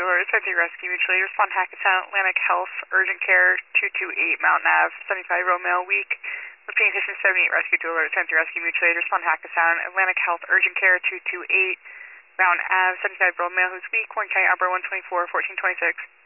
alert, 73 Rescue Mutual Aid. Respond Hackettstown, Atlantic Health, Urgent Care, 228 Mountain Ave, 75 Romeo Week. Repeating station 78 Rescue to alert, 73 Rescue Mutual Aid. Respond Hackettstown, Atlantic Health, Urgent Care, 228 Mountain Ave, 75 Romeo, who's weak, Warren County Upper 124, 1426.